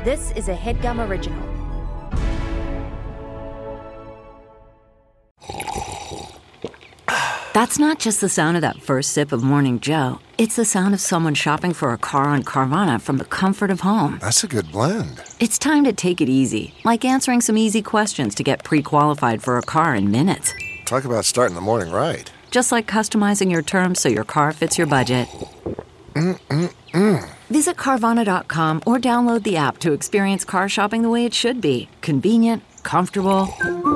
This is a HeadGum original. That's not just the sound of that first sip of Morning Joe. It's the sound of someone shopping for a car on Carvana from the comfort of home. That's a good blend. It's time to take it easy, like answering some easy questions to get pre-qualified for a car in minutes. Talk about starting the morning right. Just like customizing your terms so your car fits your budget. Visit Carvana.com or download the app to experience car shopping the way it should be. Convenient, comfortable.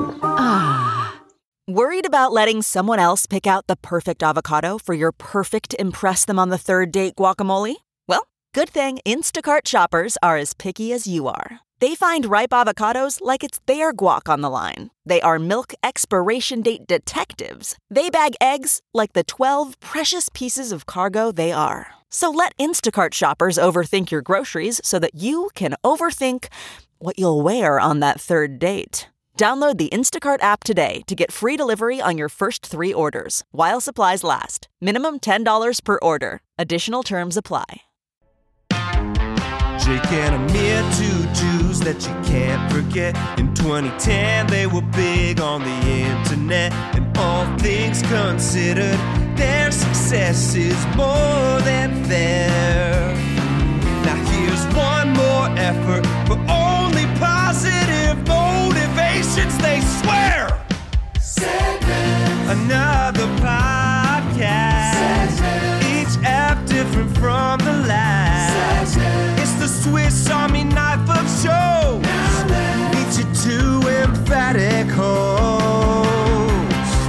Worried about letting someone else pick out the perfect avocado for your perfect impress them on the third date guacamole? Well, good thing Instacart shoppers are as picky as you are. They find ripe avocados like it's their guac on the line. They are milk expiration date detectives. They bag eggs like the 12 precious pieces of cargo they are. So let Instacart shoppers overthink your groceries so that you can overthink what you'll wear on that third date. Download the Instacart app today to get free delivery on your first 3 orders, while supplies last. Minimum $10 per order. Additional terms apply. Jake and Amir, two Jews that you can't forget. In 2010, they were big on the internet. And all things considered, their success is more than fair. Now here's one more effort for only positive motivations, they swear. Another podcast. Each app different from the last. It's the Swiss Army knife of shows. Meet your 2 emphatic hosts.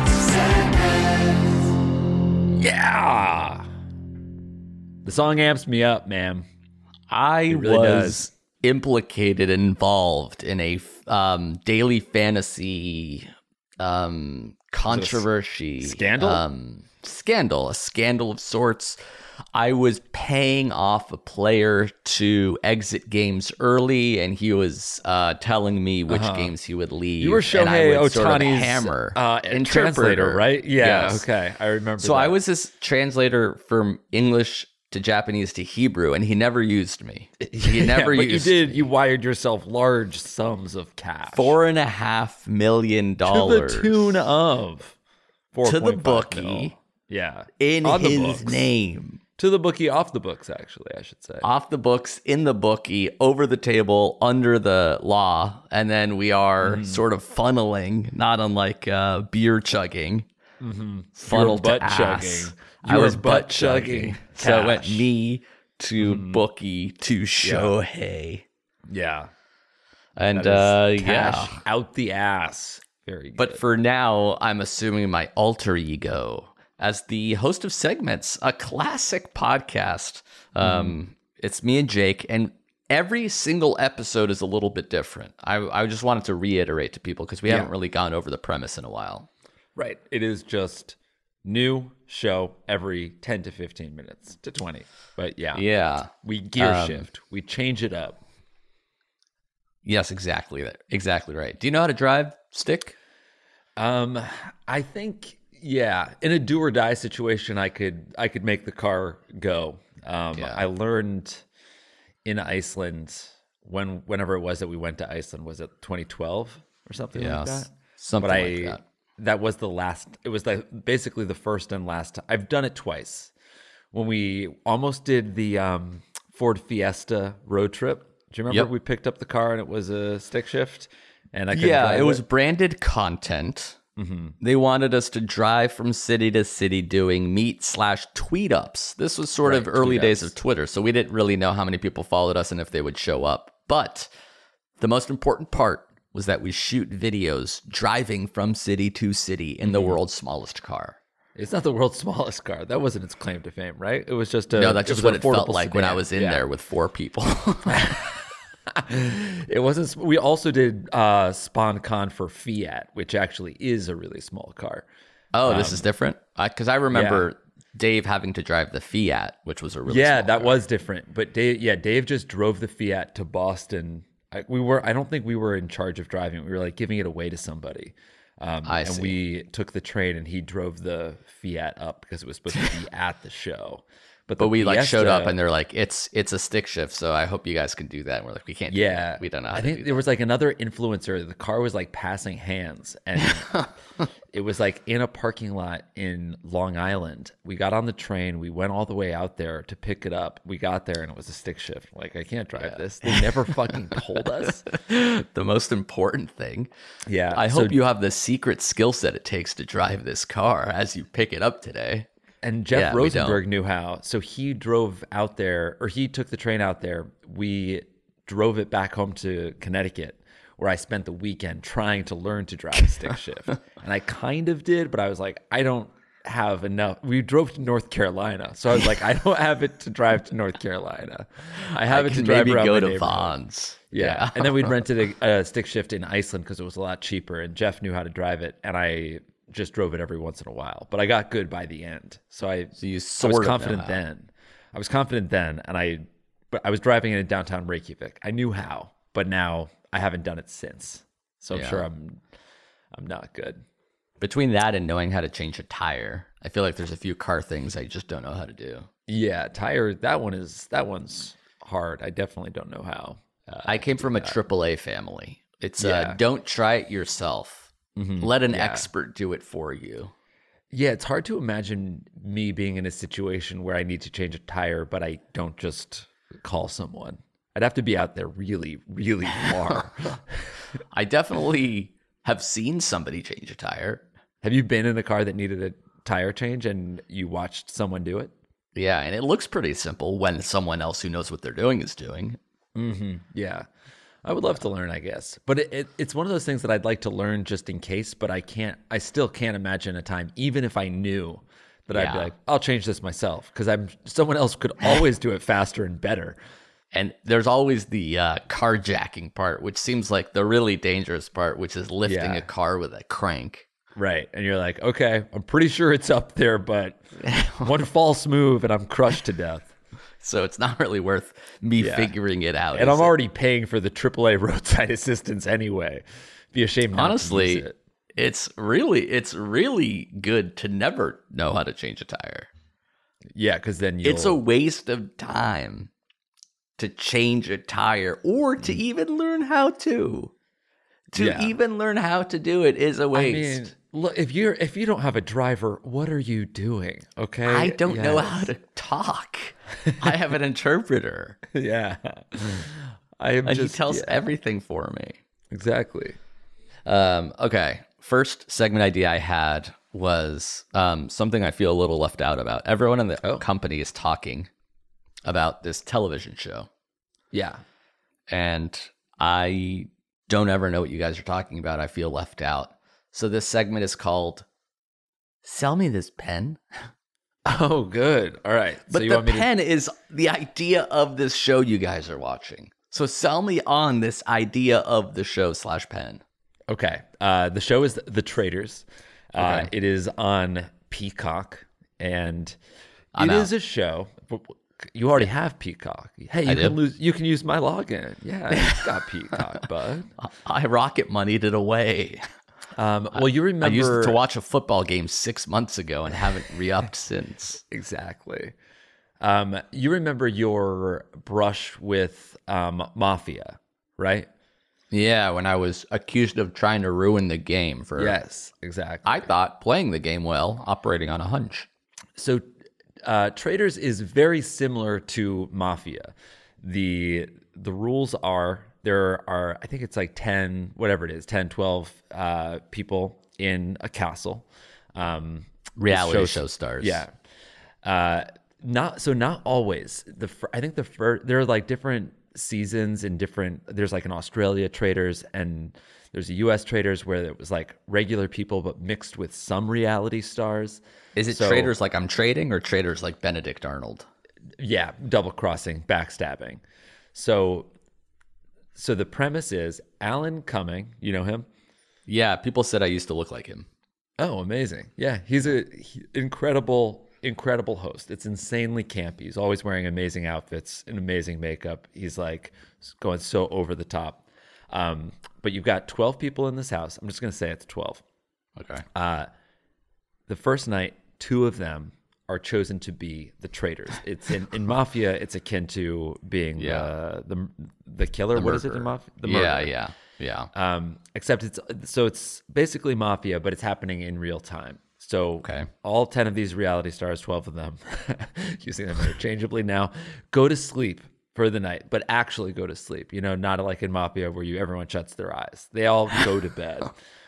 Yeah. The song amps me up, man. I really was implicated, involved in a daily fantasy controversy. Scandal? A scandal of sorts. I was paying off a player to exit games early, and he was telling me which games he would leave. You were Shohei Ohtani's hammer translator, right? Yeah, yes. okay. I remember So that. I was his translator from English to Japanese to Hebrew, and he never used me. He never but used you did. You wired yourself large sums of cash. $4.5 million to the tune of to the 4.5 bookie. mil. Yeah, in on the his books. name. To the bookie, off the books, actually, I should say. Off the books, in the bookie, over the table, under the law, and then we are sort of funneling, not unlike beer chugging. Funnel to butt ass. chugging. I was butt chugging. So it went cash. me to bookie to Shohei. Yeah, And that is yeah. cash out the ass. Very good. But for now, I'm assuming my alter ego as the host of Segments, a classic podcast. It's me and Jake, and every single episode is a little bit different. I just wanted to reiterate to people because we haven't really gone over the premise in a while. right, it is just new show every 10 to 15 minutes to 20. But Yeah. we gear shift. We change it up. Yes, exactly. Exactly right. Do you know how to drive stick? I think, in a do or die situation, I could make the car go. I learned in Iceland whenever it was that we went to Iceland, was it 2012 or something like that? Something But like that. That was the last. It was basically the first and last time. I've done it twice. When we almost did the Ford Fiesta road trip. Do you remember we picked up the car and it was a stick shift? And I couldn't drive it was branded content. They wanted us to drive from city to city doing meet/tweet ups. This was sort of early days of Twitter, so we didn't really know how many people followed us and if they would show up. But the most important part was that we shoot videos driving from city to city in the world's smallest car. It's not the world's smallest car. That wasn't its claim to fame, right? It was just No, that's just what it felt affordable like when I sedan. was in there with 4 people. It wasn't. We also did SpawnCon for Fiat, which actually is a really small car. Oh, this is different? Because I remember Dave having to drive the Fiat, which was a really small that car. was different. But Dave just drove the Fiat to Boston. I don't think we were in charge of driving. We were like giving it away to somebody. I see. We took the train and he drove the Fiat up because it was supposed to be at the show. But we like showed up and they're like, it's a stick shift, so I hope you guys can do that. And we're like, we can't do that. We don't know how to do that. I think there was like another influencer. The car was like passing hands, and it was like in a parking lot in Long Island. We got on the train. We went all the way out there to pick it up. We got there and it was a stick shift. Like, I can't drive this. They never fucking told us. The most important thing. Yeah. I hope you have the secret skill set it takes to drive this car as you pick it up today. And Jeff Rosenberg knew how. So he drove out there, or he took the train out there. We drove it back home to Connecticut, where I spent the weekend trying to learn to drive a stick shift. And I kind of did, but I was like, I don't have enough. We drove to North Carolina. So I was like, I don't have it to drive to North Carolina. I have it to drive around go my to Vaughn's. Yeah. And then we'd rented a stick shift in Iceland because it was a lot cheaper. And Jeff knew how to drive it. And I just drove it every once in a while, but I got good by the end. So I was confident then. I was confident then, and but I was driving it in downtown Reykjavik. I knew how, but now I haven't done it since. So I'm sure I'm not good. Between that and knowing how to change a tire, I feel like there's a few car things I just don't know how to do. Yeah, tire. That one's hard. I definitely don't know how. I came from a AAA family. It's don't try it yourself. Mm-hmm. Let an expert do it for you. Yeah, it's hard to imagine me being in a situation where I need to change a tire, but I don't just call someone. I'd have to be out there really, really far. I definitely have seen somebody change a tire. Have you been in a car that needed a tire change and you watched someone do it? Yeah, and it looks pretty simple when someone else who knows what they're doing is doing. Mm-hmm. Yeah. I would love to learn, I guess. But it's one of those things that I'd like to learn just in case, but I still can't imagine a time, even if I knew, that I'd be like, I'll change this myself, because someone else could always do it faster and better. And there's always the carjacking part, which seems like the really dangerous part, which is lifting a car with a crank. Right. And you're like, okay, I'm pretty sure it's up there, but one false move and I'm crushed to death. So it's not really worth me figuring it out. And I'm already paying for the AAA roadside assistance anyway. Be ashamed not to use it. It's really good to never know how to change a tire. Yeah, because then it's a waste of time to change a tire, or to even learn how to. Even learn how to do it is a waste. I mean, look, if you don't have a driver, what are you doing? Okay, I don't know how to talk. I have an interpreter. Yeah, he tells everything for me. Exactly. Okay, first segment idea I had was something I feel a little left out about. Everyone in the company is talking about this television show. Yeah, and I don't ever know what you guys are talking about. I feel left out. So this segment is called "Sell Me This Pen." Oh, good. All right. But the pen is the idea of this show you guys are watching. So sell me on this idea of the show / pen. Okay. The show is The Traitors. Okay. It is on Peacock, and it is a show. You already have Peacock. Hey, you can use my login. Yeah, it's got Peacock, bud. I Rocket Moneyed it away. Well, you remember... I used it to watch a football game 6 months ago and haven't re-upped since. Exactly. You remember your brush with Mafia, right? Yeah, when I was accused of trying to ruin the game for... Yes, exactly. I thought playing the game well, operating on a hunch. So Traitors is very similar to Mafia. The rules are... There are, I think it's like 10, 12 people in a castle. Reality show stars. Yeah. Not always. I think there are like different seasons and there's like an Australia Traitors and there's a US Traitors where it was like regular people but mixed with some reality stars. Is it Traitors like I'm trading, or Traitors like Benedict Arnold? Yeah, double crossing, backstabbing. So the premise is Alan Cumming, you know him? Yeah, people said I used to look like him. Oh, amazing. Yeah, he's an incredible host. It's insanely campy. He's always wearing amazing outfits and amazing makeup. He's like going so over the top. But you've got 12 people in this house. I'm just going to say it's 12. Okay. The first night, 2 of them are chosen to be the traitors. It's in Mafia, it's akin to being the killer. What is it in Mafia? The murderer. Yeah. Except it's basically Mafia, but it's happening in real time. So all 10 of these reality stars, 12 of them, using them interchangeably now, go to sleep for the night, but actually go to sleep. You know, not like in Mafia where everyone shuts their eyes. They all go to bed.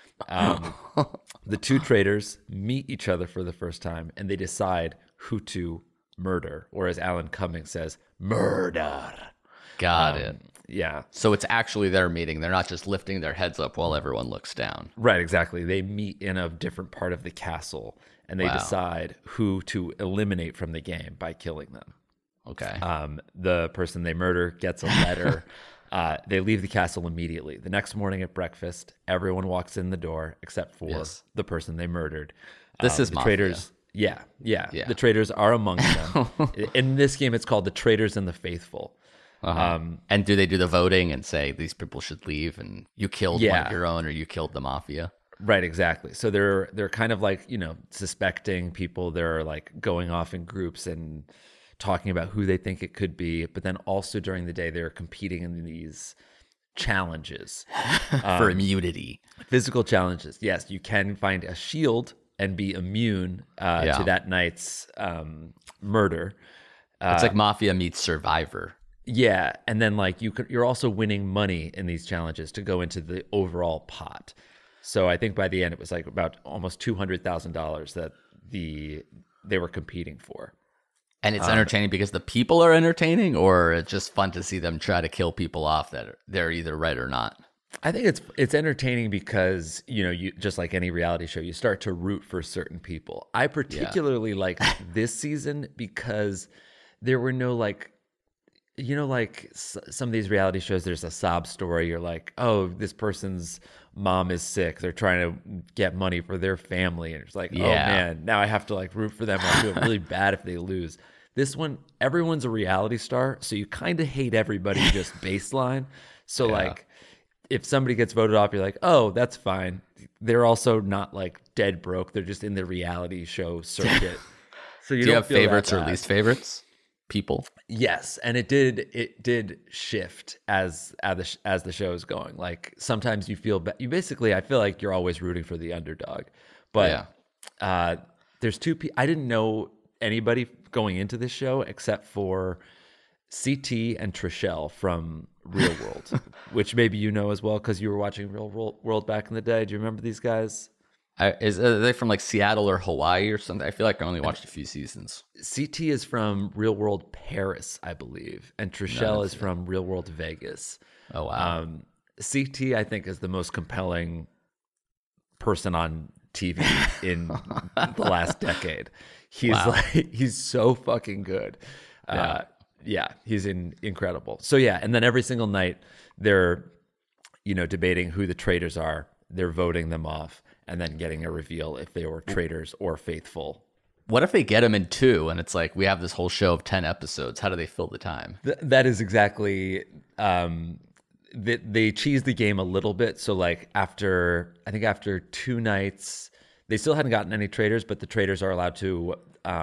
The two traitors meet each other for the first time, and they decide who to murder, or as Alan Cumming says, murder. Got it. Yeah. So it's actually their meeting. They're not just lifting their heads up while everyone looks down. Right, exactly. They meet in a different part of the castle, and they decide who to eliminate from the game by killing them. Okay. The person they murder gets a letter. They leave the castle immediately. The next morning at breakfast, everyone walks in the door except for the person they murdered. This is the Mafia. Traitors. Yeah. The traitors are among them. In this game, it's called the Traitors and the Faithful. And do they do the voting and say these people should leave and you killed one of your own or you killed the Mafia? Right, exactly. So they're kind of like, suspecting people. They're like going off in groups and talking about who they think it could be. But then also during the day, they're competing in these challenges. For immunity. Physical challenges. Yes, you can find a shield and be immune to that night's murder. It's like Mafia meets Survivor. Yeah, and then like you're also winning money in these challenges to go into the overall pot. So I think by the end it was like about almost $200,000 that they were competing for. And it's entertaining because the people are entertaining, or it's just fun to see them try to kill people off that they're either right or not. I think it's entertaining because you just like any reality show, you start to root for certain people. I particularly like this season because there were no like. Some of these reality shows, there's a sob story. You're like, oh, this person's mom is sick. They're trying to get money for their family. And it's like, oh, man, now I have to like root for them. I feel really bad if they lose. This one, everyone's a reality star. So you kind of hate everybody just baseline. So like if somebody gets voted off, you're like, oh, that's fine. They're also not like dead broke. They're just in the reality show circuit. So Do you have favorites or least favorites? People. Yes, and it did shift as the show is going. Like sometimes you feel I feel like you're always rooting for the underdog. But there's two people. I didn't know anybody going into this show except for CT and Trishelle from Real World, which maybe you know as well because you were watching Real World back in the day. Do you remember these guys? Are they from like Seattle or Hawaii or something? I feel like I only watched a few seasons. CT is from Real World Paris, I believe, and Trishelle is from Real World Vegas. Oh wow! CT, I think, is the most compelling person on TV in the last decade. He's so fucking good. He's incredible. So and then every single night they're debating who the traitors are. They're voting them off. And then getting a reveal if they were traitors or faithful. What if they get them in 2 and it's like we have this whole show of 10 episodes? How do they fill the time? That is exactly. They cheese the game a little bit. So like after 2 nights, they still hadn't gotten any traitors, but the traitors are allowed to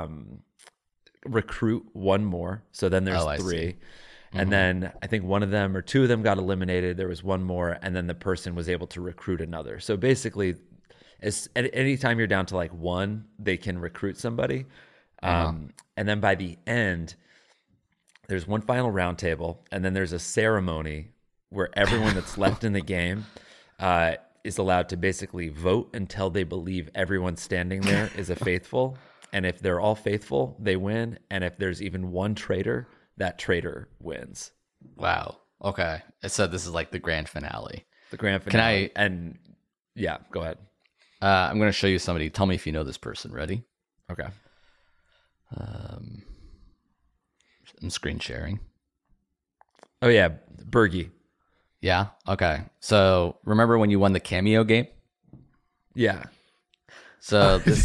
recruit one more. So then there's 3. And then I think one of them or 2 of them got eliminated. There was one more, and then the person was able to recruit another. So basically, anytime you're down to like 1, they can recruit somebody. And then by the end, there's one final round table, and then there's a ceremony where everyone that's left in the game is allowed to basically vote until they believe everyone standing there is a faithful. And if they're all faithful, they win. And if there's even one traitor, that traitor wins. Wow. Okay. So this is like the grand finale. The grand finale. Go ahead. I'm going to show you somebody. Tell me if you know this person. Ready? Okay. I'm screen sharing. Oh, yeah. Bergie. Yeah? Okay. So remember when you won the Cameo game? Yeah. So this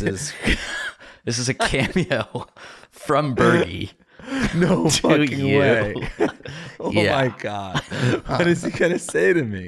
is a cameo from Bergie. No fucking way. Oh my God. What is he going to say to me?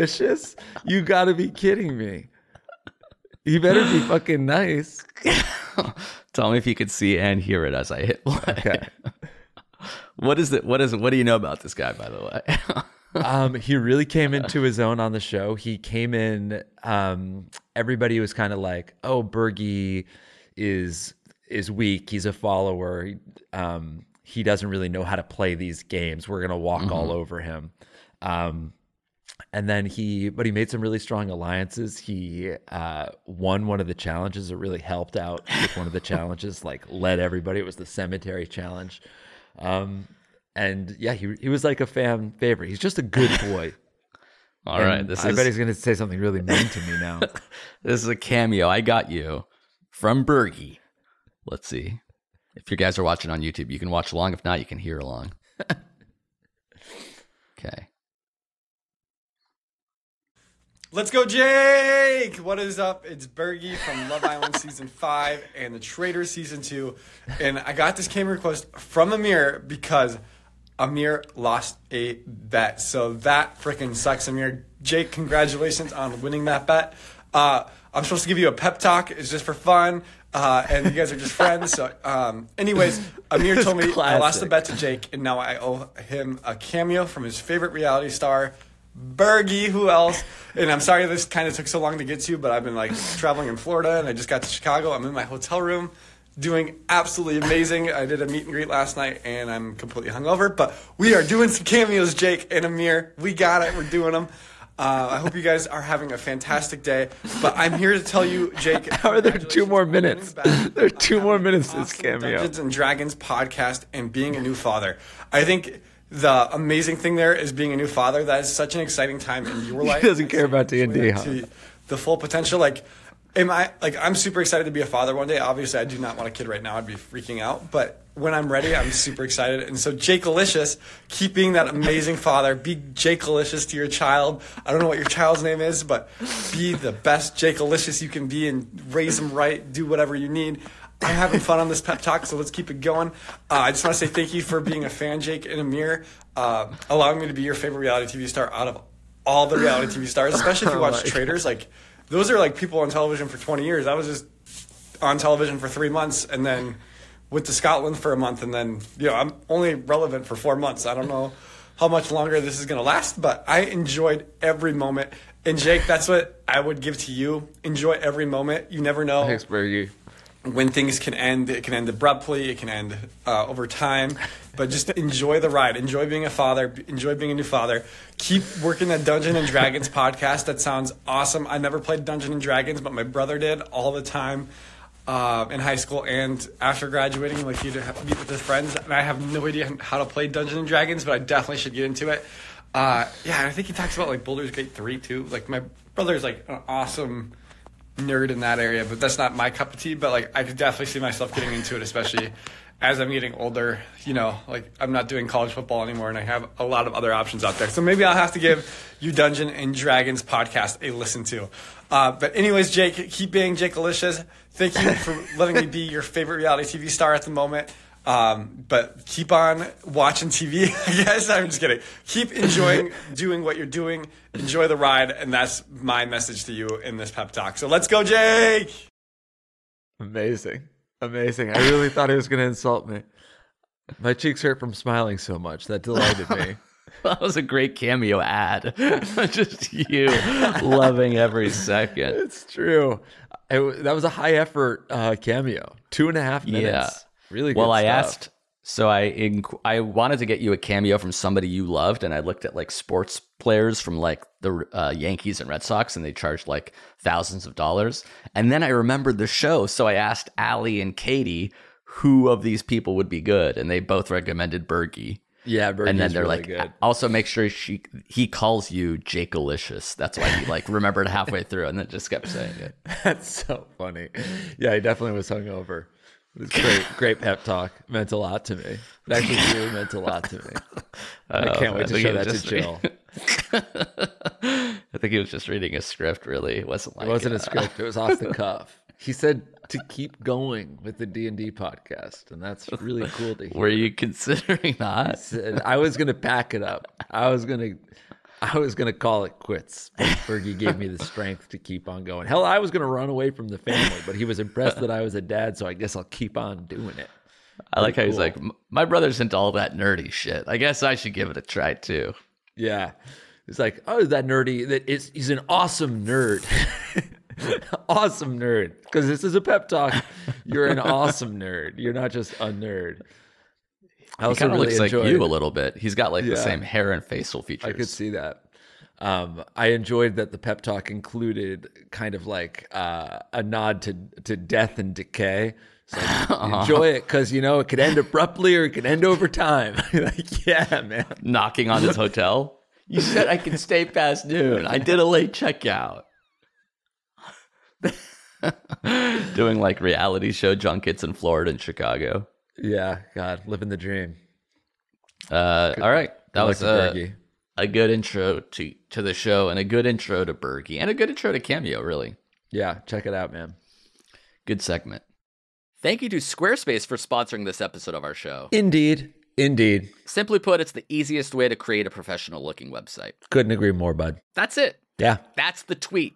Burgalicious? You got to be kidding me. He better be fucking nice. Tell me if you could see and hear it as I hit play. Okay. What do you know about this guy, by the way? He really came into his own on the show. He came in, everybody was kind of like, oh, Bergie is weak. He's a follower. He doesn't really know how to play these games. We're going to walk all over him. And then he made some really strong alliances. He won one of the challenges. It really helped out with one of the challenges, like led everybody. It was the cemetery challenge. And yeah, he was like a fan favorite. He's just a good boy. All right. I bet he's going to say something really mean to me now. This is a cameo. I got you from Bergie. Let's see. If you guys are watching on YouTube, you can watch along. If not, you can hear along. Okay. Let's go, Jake! What is up? It's Bergie from Love Island Season 5 and The Traitors Season 2. And I got this camera request from Amir because Amir lost a bet. So that freaking sucks, Amir. Jake, congratulations on winning that bet. I'm supposed to give you a pep talk. It's just for fun. And you guys are just friends. So, anyways, Amir told me I lost the bet to Jake, and now I owe him a cameo from his favorite reality star, Bergie. Who else? And I'm sorry this kind of took so long to get to, but I've been like traveling in Florida, and I just got to Chicago. I'm in my hotel room doing absolutely amazing. I did a meet and greet last night, and I'm completely hungover. But we are doing some cameos, Jake and Amir. We got it. We're doing them. I hope you guys are having a fantastic day. But I'm here to tell you, Jake. How are there 2 more minutes? There are 2 more minutes to this cameo. Dungeons and Dragons podcast and being a new father. I think the amazing thing there is being a new father. That is such an exciting time in your life. He doesn't care about D&D, huh? The full potential. I'm super excited to be a father one day. Obviously, I do not want a kid right now. I'd be freaking out. But when I'm ready, I'm super excited. And so, Jake-alicious, keep being that amazing father. Be Jake-alicious to your child. I don't know what your child's name is, but be the best Jake-alicious you can be and raise them right. Do whatever you need. I'm having fun on this pep talk, so let's keep it going. I just want to say thank you for being a fan, Jake and Amir, allowing me to be your favorite reality TV star out of all the reality TV stars, especially if you watch Traitors. Those are people on television for 20 years. I was just on television for 3 months and then went to Scotland for a month, and then I'm only relevant for 4 months. I don't know how much longer this is going to last, but I enjoyed every moment. And Jake, that's what I would give to you. Enjoy every moment. You never know. Thanks, Bergie. When things can end. It can end abruptly. It can end over time. But just enjoy the ride. Enjoy being a father. Enjoy being a new father. Keep working that Dungeons and Dragons podcast. That sounds awesome. I never played Dungeons and Dragons, but my brother did all the time in high school and after graduating. He'd meet with his friends. And I have no idea how to play Dungeons and Dragons, but I definitely should get into it. I think he talks about Baldur's Gate 3 too. My brother's an awesome nerd in that area, but that's not my cup of tea. But I could definitely see myself getting into it, especially as I'm getting older. I'm not doing college football anymore, and I have a lot of other options out there. So maybe I'll have to give you Dungeons and Dragons podcast a listen to. But anyways, Jake, keep being Jake-alicious. Thank you for letting me be your favorite reality TV star at the moment. But keep on watching TV, I guess. I'm just kidding. Keep enjoying doing what you're doing. Enjoy the ride. And that's my message to you in this pep talk. So let's go, Jake. Amazing. I really thought he was going to insult me. My cheeks hurt from smiling so much. That delighted me. That was a great cameo ad. Just you loving every second. It's true. That was a high effort cameo. 2.5 minutes. Yeah. Really good I stuff. asked, so I wanted to get you a cameo from somebody you loved, and I looked at sports players from the Yankees and Red Sox, and they charged thousands of dollars. And then I remembered the show, so I asked Allie and Katie who of these people would be good, and they both recommended Bergie. Yeah, Bergie's and then they're really good. Also make sure he calls you Jake-alicious. That's why he remembered halfway through, and then just kept saying it. That's so funny. Yeah, he definitely was hungover. It was great pep talk. Meant a lot to me. It actually really meant a lot to me. I can't wait to show that to Jill. I think he was just reading a script, really. It wasn't a script. It was off the cuff. He said to keep going with the D&D podcast, and that's really cool to hear. Were you considering that? I was going to pack it up. I was going to I was going to call it quits, but Fergie gave me the strength to keep on going. Hell, I was going to run away from the family, but he was impressed that I was a dad, so I guess I'll keep on doing it. I like how he's like, my brother's into all that nerdy shit. I guess I should give it a try too. Yeah. He's like, oh, that nerdy, he's an awesome nerd. Awesome nerd. Because this is a pep talk. You're an awesome nerd. You're not just a nerd. He kind of looks like you a little bit. He's got like the same hair and facial features. I could see that. I enjoyed that the pep talk included kind of like a nod to death and decay. So enjoy it because, you know, it could end abruptly or it could end over time. Like, yeah, man. Knocking on his hotel. You said I could stay past noon. I did a late checkout. Doing like reality show junkets in Florida and Chicago. Yeah, God, living the dream. All right. That was a good intro to the show and a good intro to Bergie and a good intro to Cameo, really. Yeah, check it out, man. Good segment. Thank you to Squarespace for sponsoring this episode of our show. Indeed. Simply put, it's the easiest way to create a professional-looking website. Couldn't agree more, bud. That's it. Yeah. That's the tweet.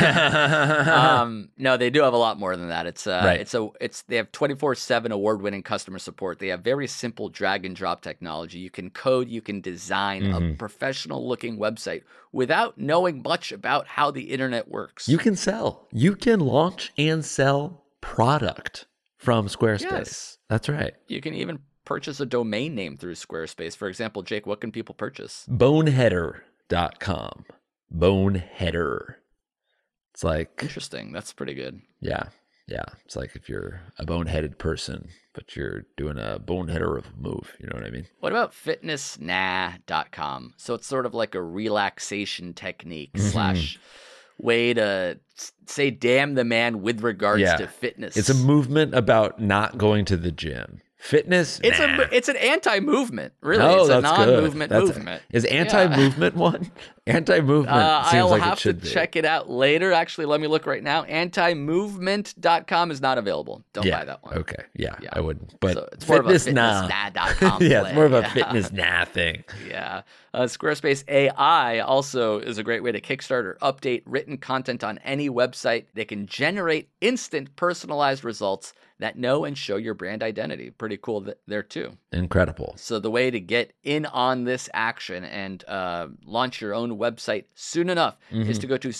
No, they do have a lot more than that. They have 24/7 award-winning customer support. They have very simple drag and drop technology. You can code, you can design a professional-looking website without knowing much about how the internet works. You can sell. You can launch and sell product from Squarespace. Yes. That's right. You can even purchase a domain name through Squarespace. For example, Jake, what can people purchase? Boneheader.com. Boneheader. It's like... Interesting. That's pretty good. Yeah. It's like if you're a boneheaded person, but you're doing a boneheader of a move. You know what I mean? What about fitnessnah.com? So it's sort of like a relaxation technique slash way to say damn the man with regards to fitness. It's a movement about not going to the gym. Fitness? It's an anti-movement, really. Oh, it's a that's non-movement good. movement. Is anti-movement one? Anti-movement seems I'll like have it should to be. check it out later. Actually, let me look right now. Antimovement.com is not available. Don't buy that one. Okay. Yeah, I wouldn't. But so it's more of a fitnessnah.com. Yeah, it's more of a fitness nah thing. Yeah. Squarespace AI also is a great way to kickstart or update written content on any website. They can generate instant personalized results that know and show your brand identity. Pretty cool there too. Incredible. So the way to get in on this action and launch your own website soon enough is to go to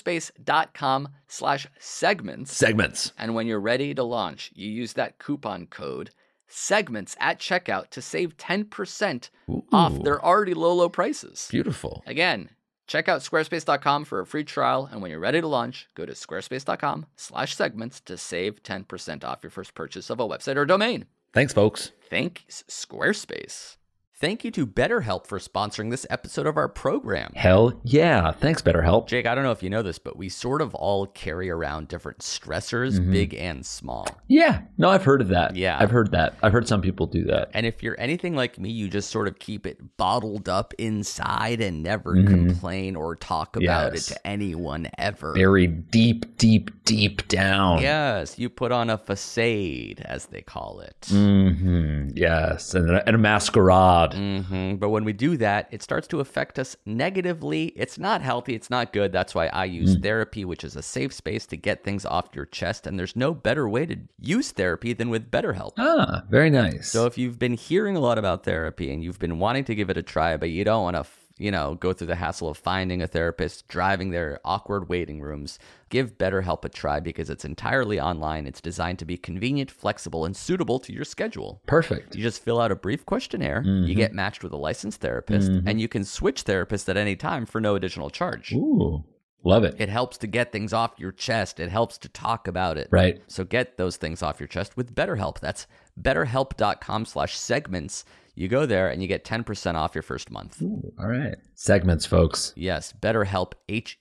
squarespace.com/segments. Segments. And when you're ready to launch, you use that coupon code segments at checkout to save 10% off their already low prices. Beautiful. Again, check out squarespace.com for a free trial. And when you're ready to launch, go to squarespace.com/segments to save 10% off your first purchase of a website or domain. Thanks, folks. Thanks, Squarespace. Thank you to BetterHelp for sponsoring this episode of our program. Hell yeah. Thanks, BetterHelp. Jake, I don't know if you know this, but we sort of all carry around different stressors, big and small. Yeah. No, I've heard of that. Yeah. I've heard that. I've heard some people do that. And if you're anything like me, you just sort of keep it bottled up inside and never complain or talk about it to anyone ever. Very deep, deep, deep down. Yes. You put on a facade, as they call it. Yes. And a masquerade. But when we do that, it starts to affect us negatively. It's not healthy. It's not good. That's why I use therapy, which is a safe space to get things off your chest. And there's no better way to use therapy than with BetterHelp. Ah, very nice. So if you've been hearing a lot about therapy and you've been wanting to give it a try, but you don't want to go through the hassle of finding a therapist, driving their awkward waiting rooms, give BetterHelp a try because it's entirely online. It's designed to be convenient, flexible, and suitable to your schedule. Perfect. You just fill out a brief questionnaire, you get matched with a licensed therapist, and you can switch therapists at any time for no additional charge. Ooh, love it. It helps to get things off your chest. It helps to talk about it. Right. So get those things off your chest with BetterHelp. That's betterhelp.com/segments. You go there and you get 10% off your first month. Ooh, all right. Segments, folks. Yes. BetterHelp,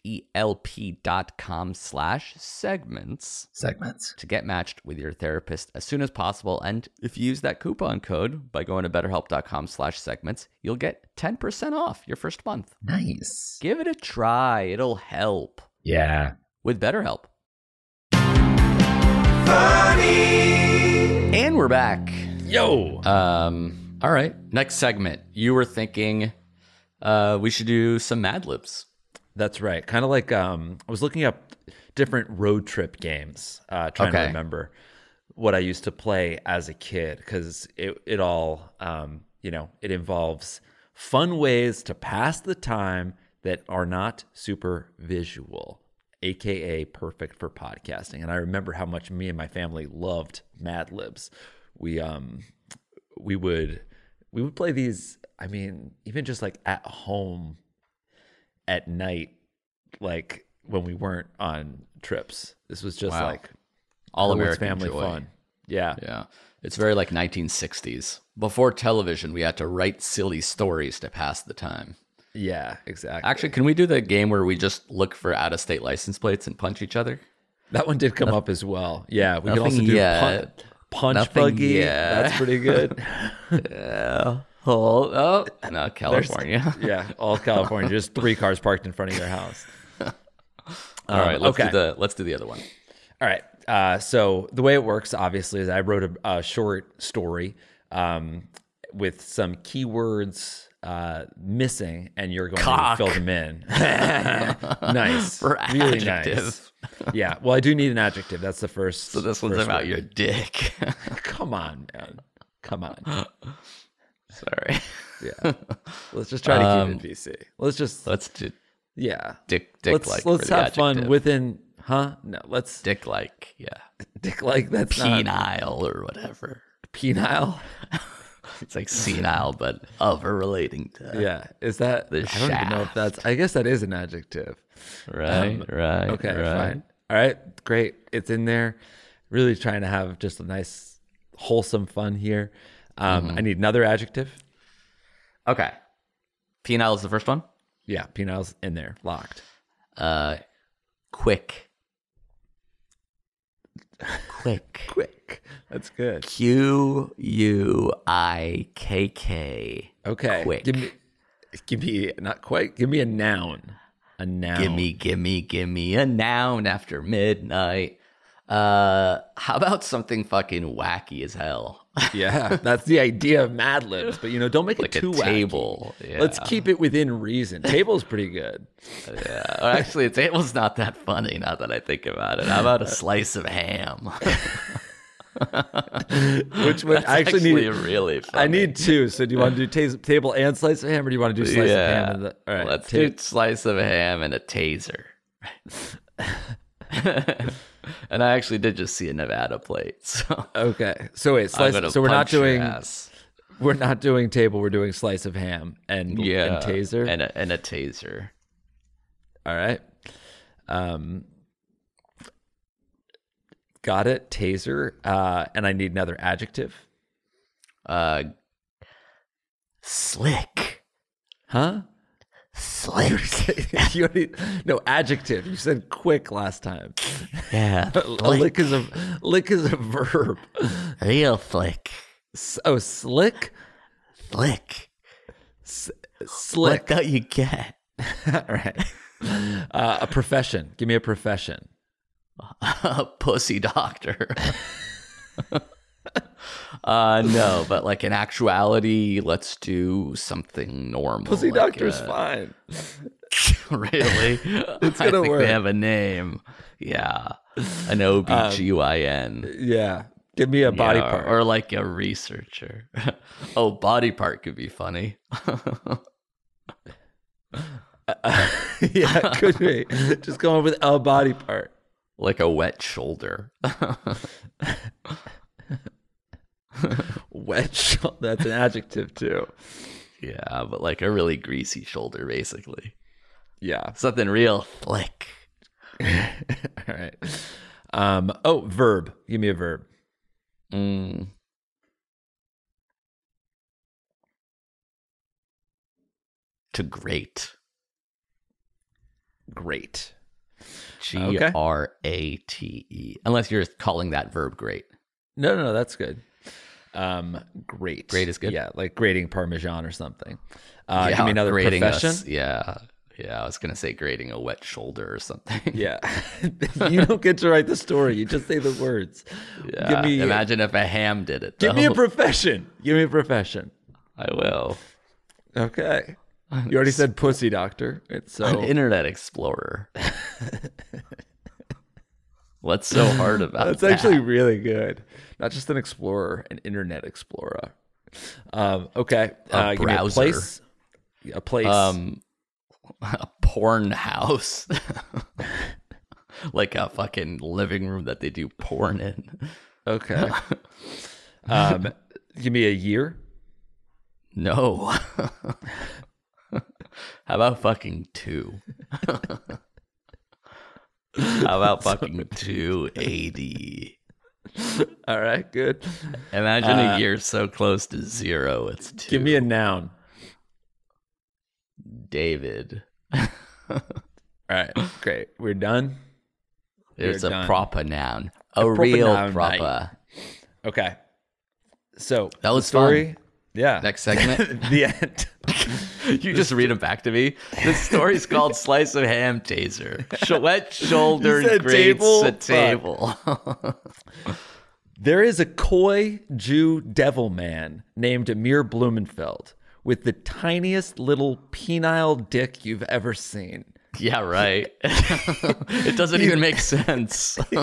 HELP.com/segments. Segments. To get matched with your therapist as soon as possible. And if you use that coupon code by going to betterhelp.com/segments, you'll get 10% off your first month. Nice. Give it a try. It'll help. Yeah. With BetterHelp. And we're back. Yo. All right. Next segment. You were thinking We should do some Mad Libs. That's right. Kind of like I was looking up different road trip games, trying to remember what I used to play as a kid, because it all it involves fun ways to pass the time that are not super visual, aka perfect for podcasting. And I remember how much me and my family loved Mad Libs. We would play these. I mean, even just like at home at night, like when we weren't on trips. This was just like all American family joy. fun. Yeah. Yeah. It's very like 1960s. Before television, we had to write silly stories to pass the time. Yeah, exactly. Actually, can we do the game where we just look for out-of-state license plates and punch each other? That one did come up as well. Yeah, we can also Nothing do yet. punch Nothing buggy. yet. That's pretty good. Yeah. Oh, no, California. Yeah, all California. Just 3 cars parked in front of your house. All right, let's do the other one. All right. So the way it works, obviously, is I wrote a short story with some keywords missing, and you're going to fill them in. Nice. For really adjective. Nice. Yeah. Well, I do need an adjective. That's the first. So this one's about your dick. Come on, man. Come on. Sorry. Yeah. Let's just try to keep it PC. Let's do yeah. dick Let's like. let's for the have fun adjective. within. Huh? No. Let's dick like. Yeah. dick like. That's not Penile or whatever. penile. It's like senile, but of or relating to. Yeah. Is that? The I don't even know if that's. I guess that is an adjective. Right. Right. Okay. Right. Fine. All right. Great. It's in there. Really trying to have just a nice, wholesome fun here. I need another adjective. Okay. Penile is the first one. Yeah. Penile's in there. Locked. Quick. Quick. Quick. That's good. Quikk. Okay. Quick. Give me not quite. Give me a noun. A noun. Gimme a noun after midnight. How about something fucking wacky as hell? Yeah, that's the idea of Mad Libs, but don't make Like it too a wacky. table. Yeah. Let's keep it within reason. Table's pretty good. Yeah. Well, actually, a table's not that funny now that I think about it. How about a slice of ham? Which would I actually need. Really funny. I need 2. So do you want to do table and slice of ham, or do you want to do slice of ham? All right, let's do slice of ham and a taser. And I actually did just see a Nevada plate. So okay. So wait, slice. So we're not doing. We're not doing table. We're doing slice of ham and taser and a taser. All right. Got it. Taser. And I need another adjective. Slick. Huh? Slick. No, adjective. You said quick last time. Yeah. A lick is a verb. Real flick. Slick? Slick. Slick. What don't you get? All right. A profession. Give me a profession. A pussy doctor. No, but like in actuality, let's do something normal. Pussy like doctor's fine. Really? It's gonna work. They have a name. Yeah. An OBGYN. Yeah. Give me a body part. Or like a researcher. Oh, body part could be funny. Yeah, could be. Just going with a body part. Like a wet shoulder. Wet shoulder. That's an adjective too. Yeah, but like a really greasy shoulder, basically. Yeah. Something real slick. All right. Verb. Give me a verb. To grate. Great. Grate. Unless you're calling that verb great. No, that's good. Great. Great is good. Yeah, like grating Parmesan or something. Give me another profession. Yeah, I was gonna say grating a wet shoulder or something. Yeah. You don't get to write the story. You just say the words. Yeah. Imagine if a ham did it. Give me a profession. Give me a profession. I will. Okay. You already said pussy doctor. It's so... An Internet Explorer. What's so hard about That's that? actually really good. Not just an explorer, an Internet Explorer. Okay. A give me browser. A place. A porn house. Like a fucking living room that they do porn in. Okay. Give me a year. No. How about fucking 2? How about fucking 280? All right, good. Imagine a year so close to 0, it's 2. Give me a noun. David. All right, great. We're done. There's We're a done. proper noun. A proper real noun, proper. Okay. So That was the story. fun. Yeah. Next segment. The end. You just read them back to me. The story's called Slice of Ham Taser. Wet shouldered You said grates table? a table. There is a coy Jew devil man named Amir Blumenfeld with the tiniest little penile dick you've ever seen. Yeah, right. It doesn't even make sense. He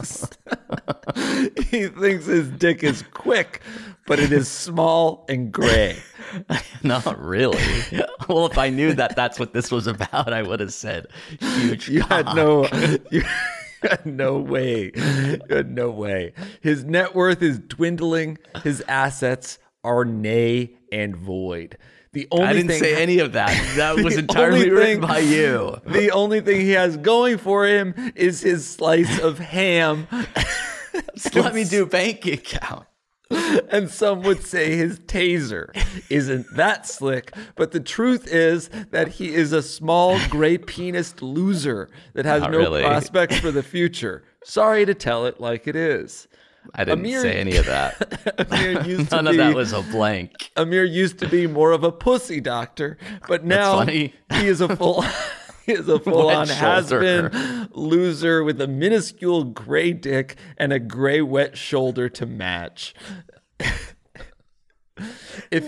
thinks his dick is quick, but it is small and gray. Not really. Well, if I knew that that's what this was about, I would have said huge You cock. had no way. You had no way. His net worth is dwindling. His assets are nay and void. The only I didn't thing, say any of that. That was The entirely only written thing- by you. The only thing he has going for him is his slice of ham. Just let me do bank account. And some would say his taser isn't that slick, but the truth is that he is a small gray penis loser that has Not no really. prospects for the future. Sorry to tell it like it is. I didn't Amir- say any of that. Amir used None to of be, that was a blank. Amir used to be more of a pussy doctor, but now funny. he is a full he is a full-on Wet shoulder. has-been loser with a minuscule gray dick and a gray wet shoulder to match. If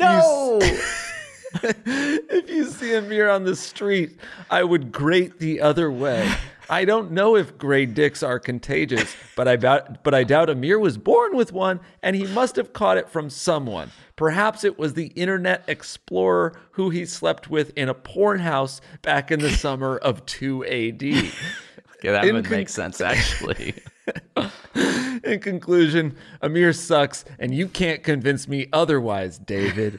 you see Amir on the street, I would grate the other way. I don't know if gray dicks are contagious, but I doubt Amir was born with one, and he must have caught it from someone. Perhaps it was the Internet Explorer who he slept with in a porn house back in the summer of 2 AD. Yeah, that In would make sense, actually. In conclusion, Amir sucks, and you can't convince me otherwise, David.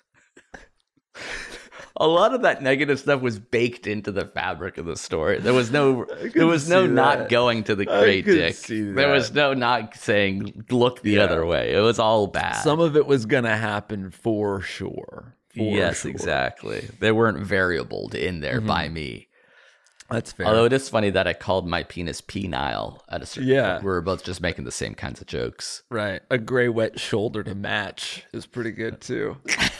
A lot of that negative stuff was baked into the fabric of the story. There was no see not that. going to the I great could dick. see There was that. no not saying look the other way. It was all bad. Some of it was going to happen for sure. Yes, sure. exactly. They weren't variabled in there by me. That's fair. Although it is funny that I called my penis penile at a certain Yeah. point. We were both just making the same kinds of jokes. Right. A gray wet shoulder to match is pretty good too.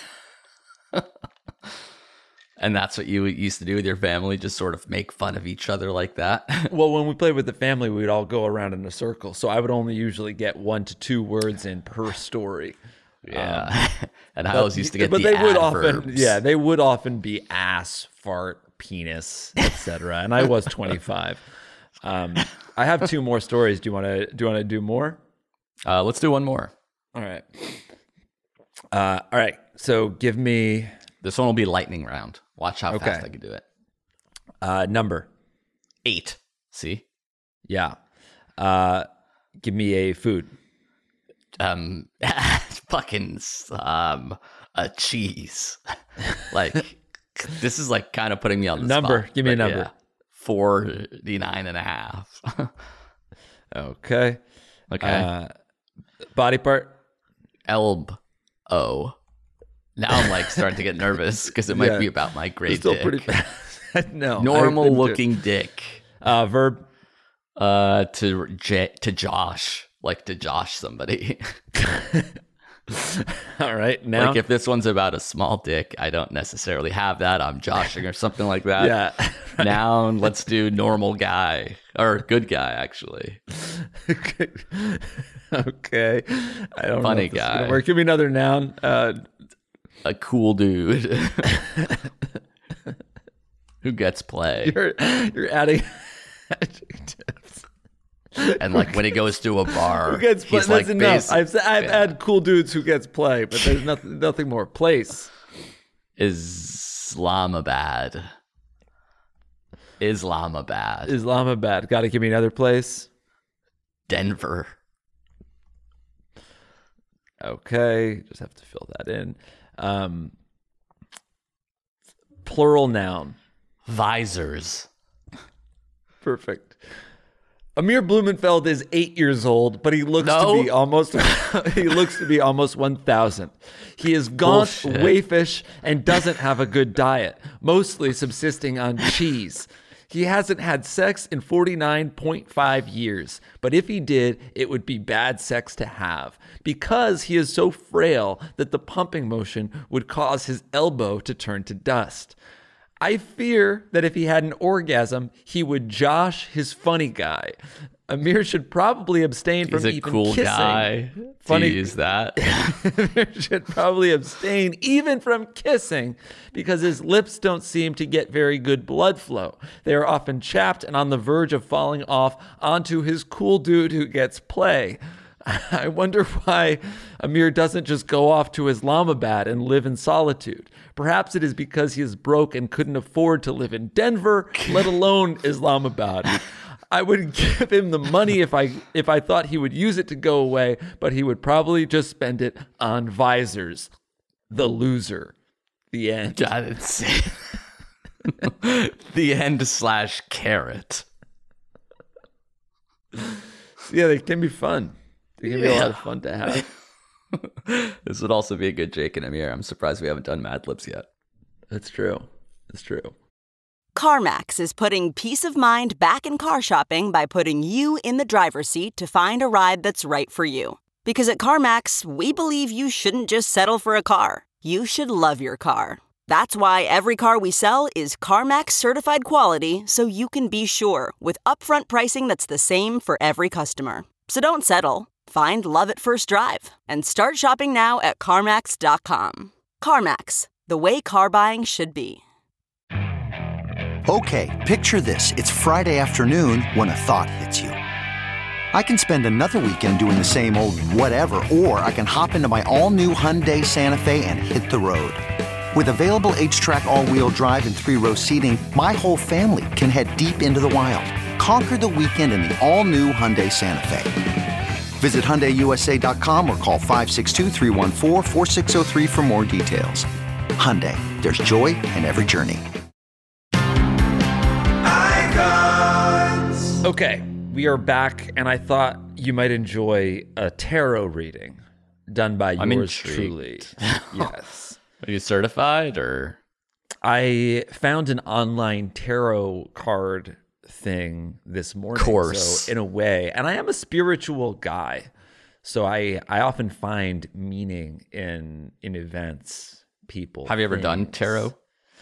And that's what you used to do with your family, just sort of make fun of each other like that. Well, when we played with the family, we would all go around in a circle. So I would only usually get 1 to 2 words in per story. Yeah. And I always used to get but the they would adverbs. often they would often be ass, fart, penis, etc. And I was 25. I have 2 more stories. Do you want to do more? Let's do one more. All right. All right. So give me This one will be lightning round. Watch how Okay. fast I can do it. number. 8. See? Yeah. Give me a food. Fucking a cheese. Like this is like kind of putting me on the Number. spot. Give me a but number. yeah, 49.5. Okay. Okay. Body part. Elb. O. Now I'm like starting to get nervous because it might Yeah. be about my great It's still dick. pretty fast. No. Normal looking dick. Verb. To Josh. Like to Josh somebody. All right. Now. Like if this one's about a small dick, I don't necessarily have that. I'm joshing or something like that. Yeah. Noun, let's do normal guy. Or good guy, actually. Okay. I don't Funny know if this is guy. gonna work. Give me another noun. A cool dude. Who gets play? You're adding adjectives. And like when he goes to a bar, Who gets play? he's That's like enough. I've had cool dudes who gets play, but there's nothing more. Place. Islamabad. Islamabad. Got to give me another place. Denver. Okay, just have to fill that in. Plural noun. Visors. Perfect. Amir Blumenfeld is 8 years old, but he looks to be almost 1,000. He is gaunt, waifish, and doesn't have a good diet, mostly subsisting on cheese. He hasn't had sex in 49.5 years, but if he did, it would be bad sex to have, because he is so frail that the pumping motion would cause his elbow to turn to dust. I fear that if he had an orgasm, he would josh his funny guy. Amir should probably abstain from even kissing. He's a cool guy. Funny to use that. Amir should probably abstain even from kissing because his lips don't seem to get very good blood flow. They are often chapped and on the verge of falling off onto his cool dude who gets play. I wonder why Amir doesn't just go off to Islamabad and live in solitude. Perhaps it is because he is broke and couldn't afford to live in Denver, let alone Islamabad. I would give him the money if I thought he would use it to go away, but he would probably just spend it on visors. The loser. The end. The end / carrot. Yeah, they can be fun. It can be a lot of fun to have. This would also be a good Jake and Amir. I'm surprised we haven't done Mad Libs yet. That's true. CarMax is putting peace of mind back in car shopping by putting you in the driver's seat to find a ride that's right for you. Because at CarMax, we believe you shouldn't just settle for a car. You should love your car. That's why every car we sell is CarMax certified quality, so you can be sure with upfront pricing that's the same for every customer. So don't settle. Find love at first drive and start shopping now at CarMax.com. CarMax, the way car buying should be. Okay, picture this. It's Friday afternoon when a thought hits you. I can spend another weekend doing the same old whatever, or I can hop into my all-new Hyundai Santa Fe and hit the road. With available H-Track all-wheel drive and 3-row seating, my whole family can head deep into the wild. Conquer the weekend in the all-new Hyundai Santa Fe. Visit HyundaiUSA.com or call 562-314-4603 for more details. Hyundai, there's joy in every journey. Okay, we are back, and I thought you might enjoy a tarot reading done by yours truly. Yes. Are you certified or? I found an online tarot card thing this morning. So in a way, and I am a spiritual guy, so I often find meaning in events, people. Have you ever done tarot?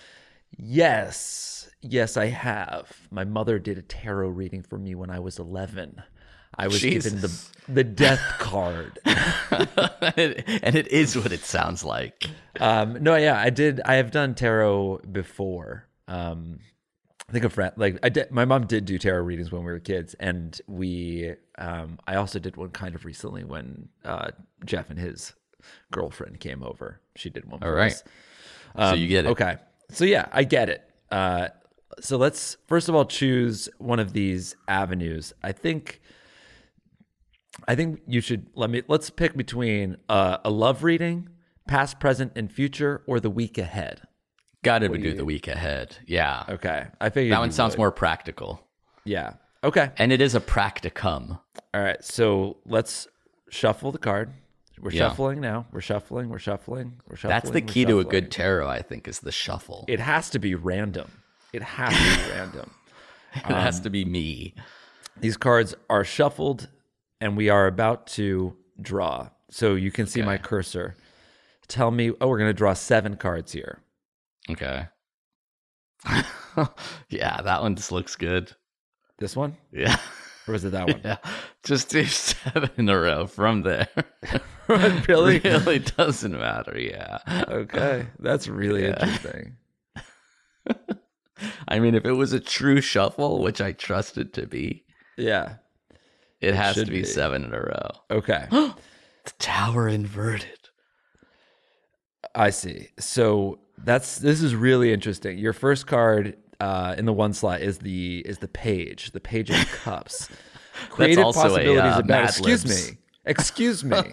Yes, I have. My mother did a tarot reading for me when I was 11. I was given the death card. And it is what it sounds like. No, yeah, I did. I have done tarot before. I think a friend, my mom did do tarot readings when we were kids, and I also did one kind of recently when Jeff and his girlfriend came over. She did one for us. So you get it. Okay. So yeah, I get it. So let's first of all choose one of these avenues. I think you should let's pick between a love reading, past, present, and future, or the week ahead. Gotta do the week ahead. Yeah. Okay. I figured that one sounds more practical. Yeah. Okay. And it is a practicum. All right. So let's shuffle the card. We're shuffling now. We're shuffling. That's the key to a good tarot, I think, is the shuffle. It has to be random. It has to be me. These cards are shuffled, and we are about to draw. So you can see my cursor. Tell me, we're going to draw 7 cards here. Okay. Yeah, that one just looks good. This one? Yeah. Or was it that one? Yeah. Just do 7 in a row from there. Really? It really doesn't matter, yeah. Okay. That's really interesting. I mean, if it was a true shuffle, which I trust it to be, Yeah. it has to be 7 in a row. Okay. The tower inverted. I see. So this is really interesting. Your first card in the one slot is the page of cups. Creative also possibilities about. Mad Excuse Libs. me. Excuse me.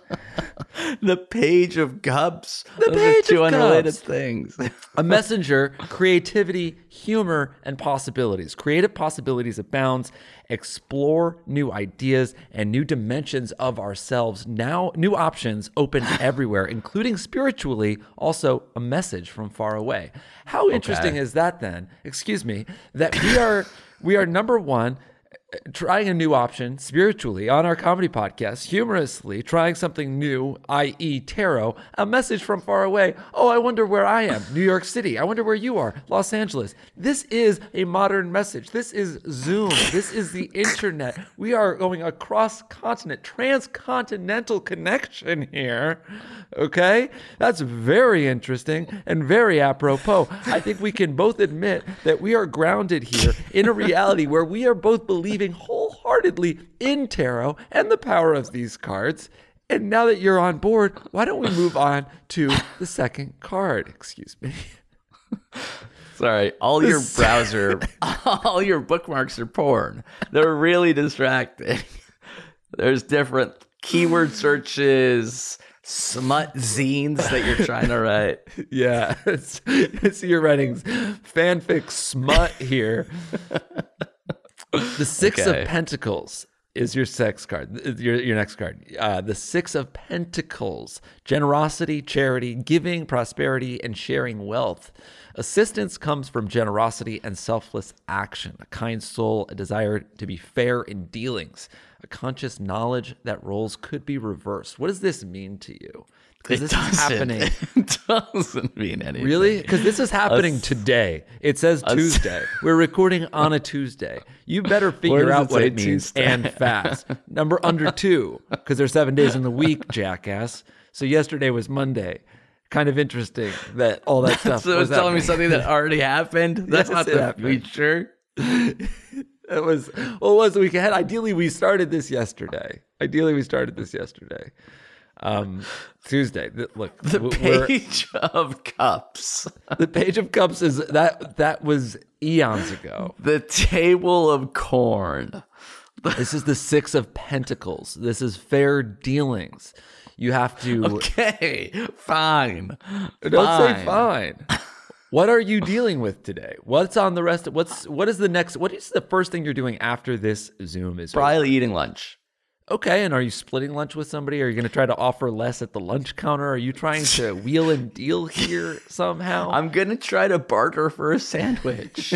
The page of cups. The Those page are two of unrelated cups. things. A messenger, creativity, humor, and possibilities. Creative possibilities abounds. Explore new ideas and new dimensions of ourselves. Now, new options open everywhere, including spiritually. Also, a message from far away. How interesting is that then? Excuse me. That we are number one, trying a new option spiritually on our comedy podcast, humorously trying something new, i.e. tarot, a message from far away. Oh, I wonder where I am. New York City. I wonder where you are. Los Angeles. This is a modern message. This is Zoom. This is the internet. We are going across continent, transcontinental connection here. Okay? That's very interesting and very apropos. I think we can both admit that we are grounded here in a reality where we are both believing wholeheartedly in tarot and the power of these cards. And now that you're on board, why don't we move on to the second card? Excuse me. Sorry, all your bookmarks are porn. They're really distracting. There's different keyword searches, smut zines that you're trying to write. Yeah, it's your writing fanfic smut here. The Six of Pentacles is your sex card, your next card. The Six of Pentacles, generosity, charity, giving, prosperity, and sharing wealth. Assistance comes from generosity and selfless action, a kind soul, a desire to be fair in dealings, a conscious knowledge that roles could be reversed. What does this mean to you? Because this is happening. It doesn't mean anything. Really? Because this is happening today. It says Tuesday. We're recording on a Tuesday. You better figure out what it means and fast. Number under 2, because there's 7 days in the week, jackass. So yesterday was Monday. Kind of interesting that all that stuff. So it's telling me something that already happened? That's not the future. It was the week ahead. Ideally, we started this yesterday. Tuesday. Look, the Page of Cups. The Page of Cups is that was eons ago. The Table of Corn. This is the Six of Pentacles. This is fair dealings. You have to. Okay, fine. Don't say fine. What are you dealing with today? What's on the rest of what is the first thing you're doing after this Zoom is probably over? Eating lunch. Okay, and are you splitting lunch with somebody? Are you going to try to offer less at the lunch counter? Are you trying to wheel and deal here somehow? I'm going to try to barter for a sandwich.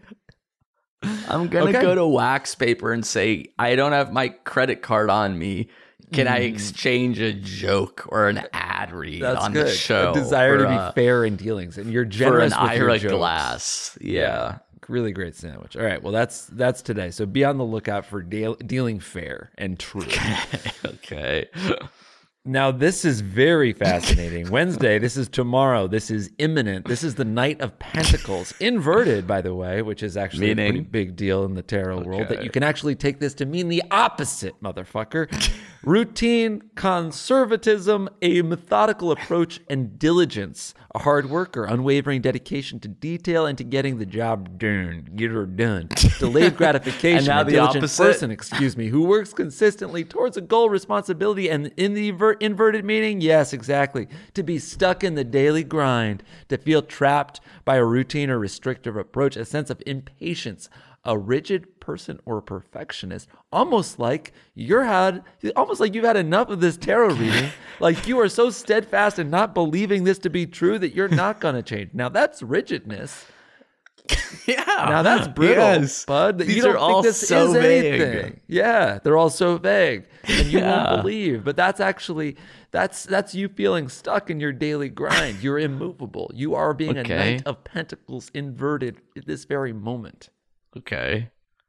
I'm going to go to Wax Paper and say, I don't have my credit card on me. Can I exchange a joke or an ad read on the show? A desire to be fair in dealings, and you're generous for an with your Ira jokes. glass. Yeah. Really great sandwich. All right, well that's today. So be on the lookout for dealing fair and true. Okay. Now this is very fascinating. Wednesday. This is tomorrow. This is imminent. This is the Knight of Pentacles, inverted, by the way, which is actually a pretty big deal in the tarot world. That you can actually take this to mean the opposite, motherfucker. Routine, conservatism, a methodical approach, and diligence. A hard worker, unwavering dedication to detail and to getting the job done. Get her done. Delayed gratification, and now a the diligent opposite? person, who works consistently towards a goal, responsibility, and in the inverted meaning, yes, exactly, to be stuck in the daily grind, to feel trapped by a routine or restrictive approach, a sense of impatience, a rigid person or a perfectionist, almost like you've had enough of this tarot reading. Like you are so steadfast in not believing this to be true that you're not going to change. Now that's rigidness. Yeah. Now that's brittle, bud. These you don't are all think this so is vague. anything. Yeah, they're all so vague, and you won't believe. But that's actually that's you feeling stuck in your daily grind. You're immovable. You are being a Knight of Pentacles inverted at this very moment. Okay.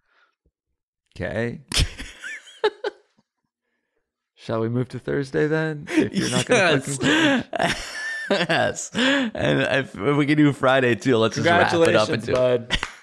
Shall we move to Thursday then? If you're not going to fucking change. Yes. And if we can do Friday too, let's just wrap it up Congratulations, bud.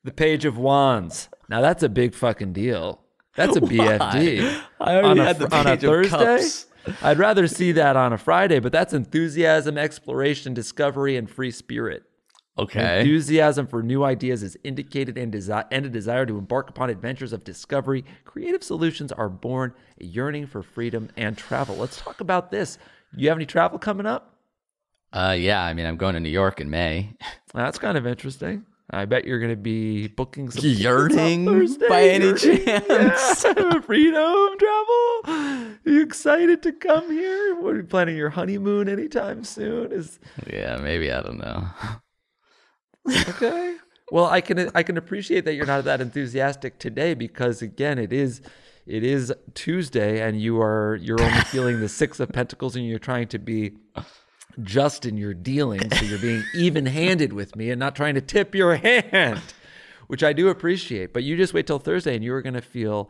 the Page of Wands. Now that's a big fucking deal. That's a BFD. I already had the on a Page of Thursday. Cups. I'd rather see that on a Friday, but that's enthusiasm, exploration, discovery, and free spirit. Okay. Enthusiasm for new ideas is indicated and a desire to embark upon adventures of discovery. Creative solutions are born, a yearning for freedom and travel. Let's talk about this. You have any travel coming up? Yeah, I mean, I'm going to New York in May. That's kind of interesting. I bet you're going to be booking some Yearning Thursday. by any chance? Yeah. Freedom travel. Are you excited to come here? What, are you planning your honeymoon anytime soon? Yeah, maybe. I don't know. Okay. Well, I can appreciate that you're not that enthusiastic today because again, it is Tuesday and you're only feeling the Six of Pentacles and you're trying to be just in your dealings, so you're being even-handed with me and not trying to tip your hand, which I do appreciate. But you just wait till Thursday and you are going to feel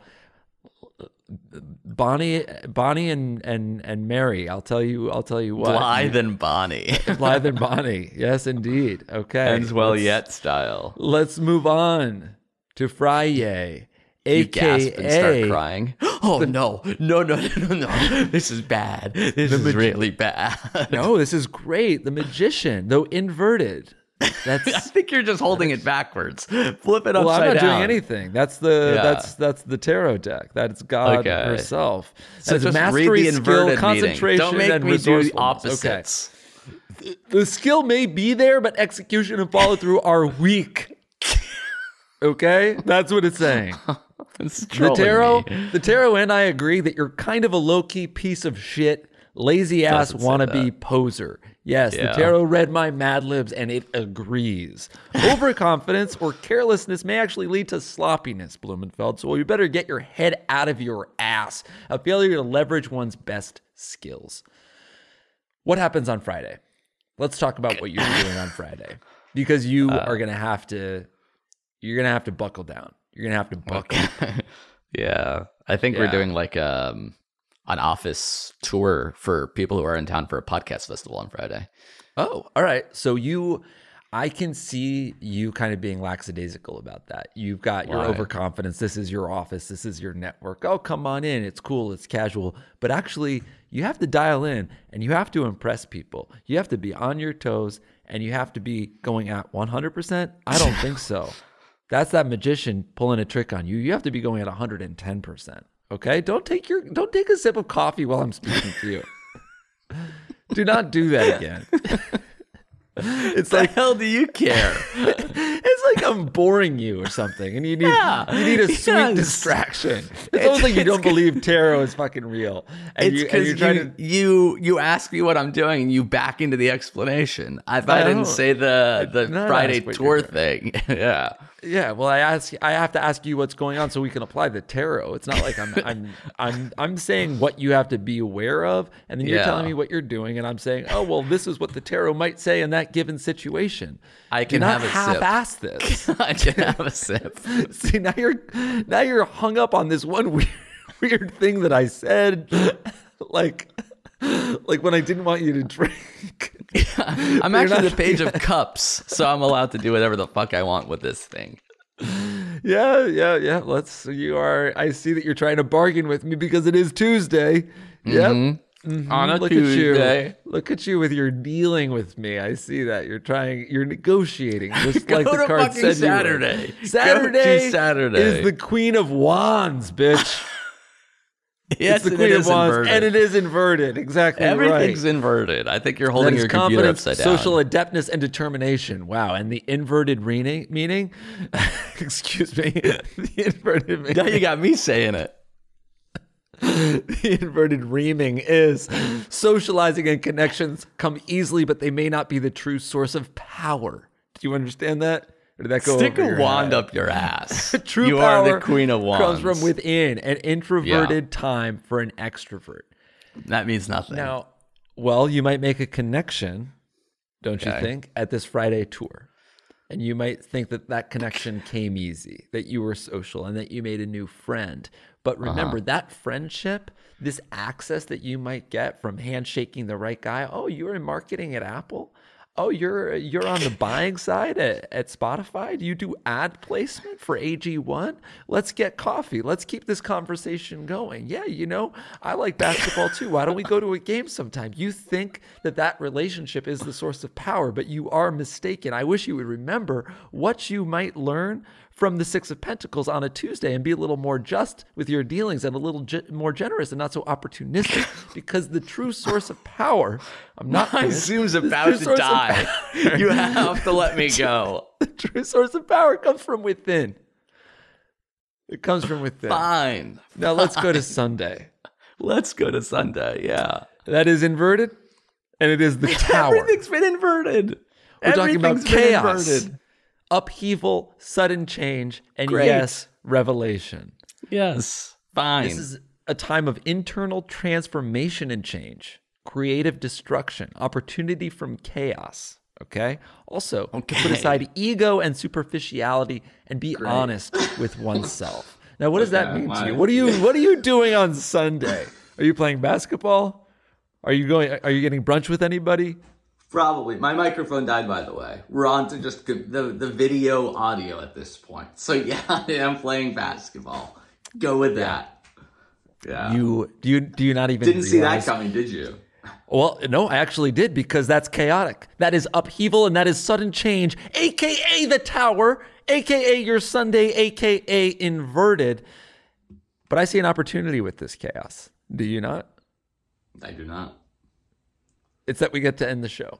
Bonnie and Mary. I'll tell you what. Blythe and Bonnie. Blythe and Bonnie. Yes, indeed. Okay. Ends well yet style. Let's move on to Friday, You AKA gasp and start crying. Oh, no. This is bad. This is really bad. No, this is great. The Magician, though inverted. I think you're just holding it backwards. Flip it upside down. Well, I'm not doing anything. That's the tarot deck. That's God herself. So That's just mastery, read the skill, inverted concentration, meaning. Don't make and me do resourcefulness. opposites. Okay. The skill may be there, but execution and follow through are weak. Okay, that's what it's saying. The tarot and I agree that you're kind of a low-key piece of shit, lazy-ass wannabe poser. Yes, the tarot read my Mad Libs and it agrees. Overconfidence or carelessness may actually lead to sloppiness, Blumenfeld, so you better get your head out of your ass. A failure to leverage one's best skills. What happens on Friday? Let's talk about what you're doing on Friday. Because you are going to have to, you're going to have to buckle down. You're going to have to buckle. Yeah. I think we're doing like an office tour for people who are in town for a podcast festival on Friday. Oh, all right. So I can see you kind of being lackadaisical about that. You've got your overconfidence. This is your office. This is your network. Oh, come on in. It's cool. It's casual. But actually, you have to dial in and you have to impress people. You have to be on your toes and you have to be going at 100%. I don't think so. That's that magician pulling a trick on you. You have to be going at 110%. Okay? Don't take a sip of coffee while I'm speaking to you. Do not do that again. It's like, hell do you care? It's like I'm boring you or something, and you need a sweet distraction. It's almost like you don't believe tarot is fucking real. And it's because you ask me what I'm doing, and you back into the explanation. I didn't say the Friday tour thing. Yeah. Yeah, well, I have to ask you what's going on so we can apply the tarot. It's not like I'm saying what you have to be aware of, and then you're telling me what you're doing, and I'm saying, oh, well, this is what the tarot might say in that given situation. I can have a half-ass this. I can have a sip. See, now you're hung up on this one weird thing that I said, like when I didn't want you to drink. I'm actually the Page of Cups, so I'm allowed to do whatever the fuck I want with this thing. Yeah. I see that you're trying to bargain with me because it is Tuesday. Yep. Mm-hmm. On a Tuesday. Look at you with your dealing with me. I see that. You're negotiating. Just like the card said Saturday. Saturday is the Queen of Wands, bitch. Yes, it's the Queen of Wands, and it is inverted. Exactly. Everything's inverted. I think you're holding your computer upside down. Social adeptness and determination. Wow. And the inverted meaning? Excuse me. The inverted meaning. Now you got me saying it. The inverted reaming is socializing and connections come easily, but they may not be the true source of power. Do you understand that? Or did that go Stick over a wand up your ass. True you power are the Queen of Wands. Comes from within, an introverted time for an extrovert. That means nothing. Now, well, you might make a connection, don't you think, at this Friday tour. And you might think that connection came easy, that you were social and that you made a new friend. But remember, that friendship, this access that you might get from handshaking the right guy. Oh, you were in marketing at Apple? Oh, you're on the buying side at Spotify? Do you do ad placement for AG1? Let's get coffee. Let's keep this conversation going. Yeah, I like basketball too. Why don't we go to a game sometime? You think that relationship is the source of power, but you are mistaken. I wish you would remember what you might learn from the Six of Pentacles on a Tuesday and be a little more just with your dealings and a little more generous and not so opportunistic, because the true source of power, my Zoom's about to die. You have to let me go. The true source of power comes from within. It comes from within. Fine. Now let's go to Sunday. Let's go to Sunday, yeah. That is inverted, and it is the Tower. Everything's been inverted. We're talking about chaos. Upheaval, sudden change, and yes, revelation. Yes, fine. This is a time of internal transformation and change, creative destruction, opportunity from chaos. Okay? Also, put aside ego and superficiality and be honest with oneself. Now, what does that mean to you? What are you doing on Sunday? Are you playing basketball? Are you getting brunch with anybody? Probably. My microphone died, by the way. We're on to just the video audio at this point. So yeah, I am playing basketball. Go with that. Yeah. Do you not even didn't see that coming, did you? Well, no, I actually did, because that's chaotic. That is upheaval and that is sudden change, aka the Tower, aka your Sunday, aka inverted. But I see an opportunity with this chaos. Do you not? I do not. It's that we get to end the show.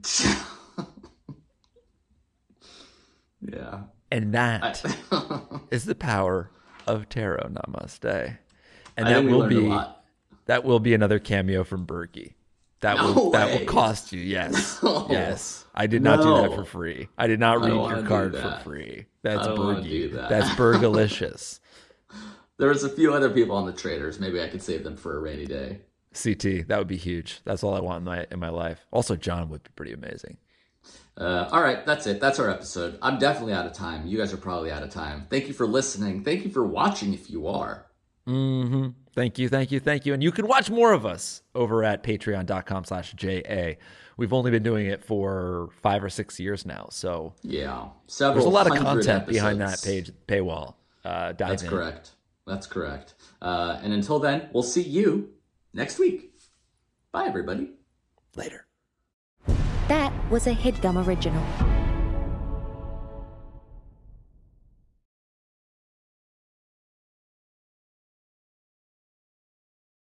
Yeah. And that is the power of tarot. Namaste. And that will be another cameo from Berkey. That will cost you. Yes. No. Yes. I did not do that for free. I did not read your card for free. That's Berkey. That's Bergalicious. There's a few other people on the traders. Maybe I could save them for a rainy day. CT, that would be huge. That's all I want in my life. Also, John would be pretty amazing. All right, that's it. That's our episode. I'm definitely out of time. You guys are probably out of time. Thank you for listening. Thank you for watching if you are. Mm-hmm. Thank you. And you can watch more of us over at patreon.com/JA. We've only been doing it for 5 or 6 years now. So yeah, there's a lot of content behind that paywall. That's correct. And until then, we'll see you next week. Bye, everybody. Later. That was a HeadGum original.